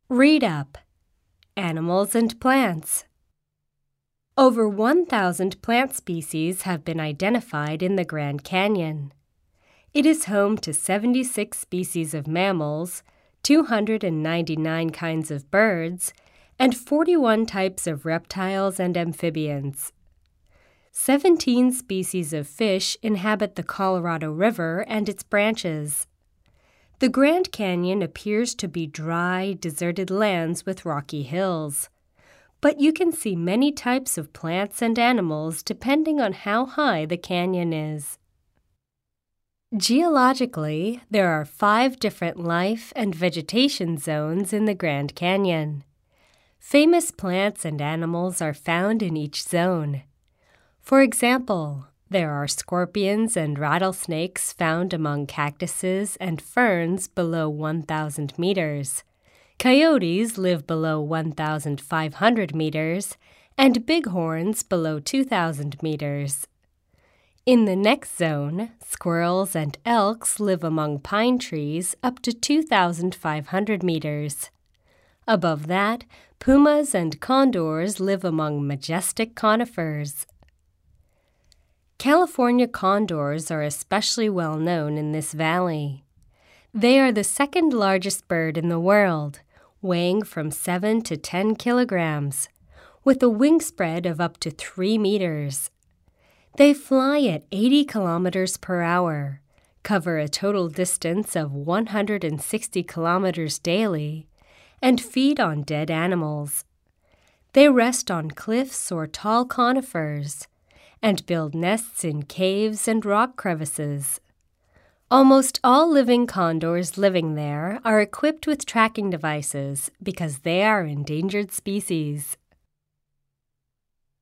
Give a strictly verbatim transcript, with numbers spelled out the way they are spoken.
Read up. Animals and plants. Over one thousand plant species have been identified in the Grand Canyon. It is home to seventy-six species of mammals, two hundred ninety-nine kinds of birds, and forty-one types of reptiles and amphibians. seventeen species of fish inhabit the Colorado River and its branches. The Grand Canyon appears to be dry, deserted lands with rocky hills. But you can see many types of plants and animals depending on how high the canyon is. Geologically, there are five different life and vegetation zones in the Grand Canyon. Famous plants and animals are found in each zone. For example, there are scorpions and rattlesnakes found among cactuses and ferns below one thousand meters. Coyotes live below one thousand five hundred meters, and bighorns below two thousand meters. In the next zone, squirrels and elks live among pine trees up to two thousand five hundred meters. Above that, pumas and condors live among majestic conifers. California condors are especially well known in this valley. They are the second largest bird in the world, weighing from seven to ten kilograms, with a wingspread of up to three meters. They fly at eighty kilometers per hour, cover a total distance of one hundred sixty kilometers daily, and feed on dead animals. They rest on cliffs or tall conifers, and build nests in caves and rock crevices. Almost all living condors living there are equipped with tracking devices because they are endangered species.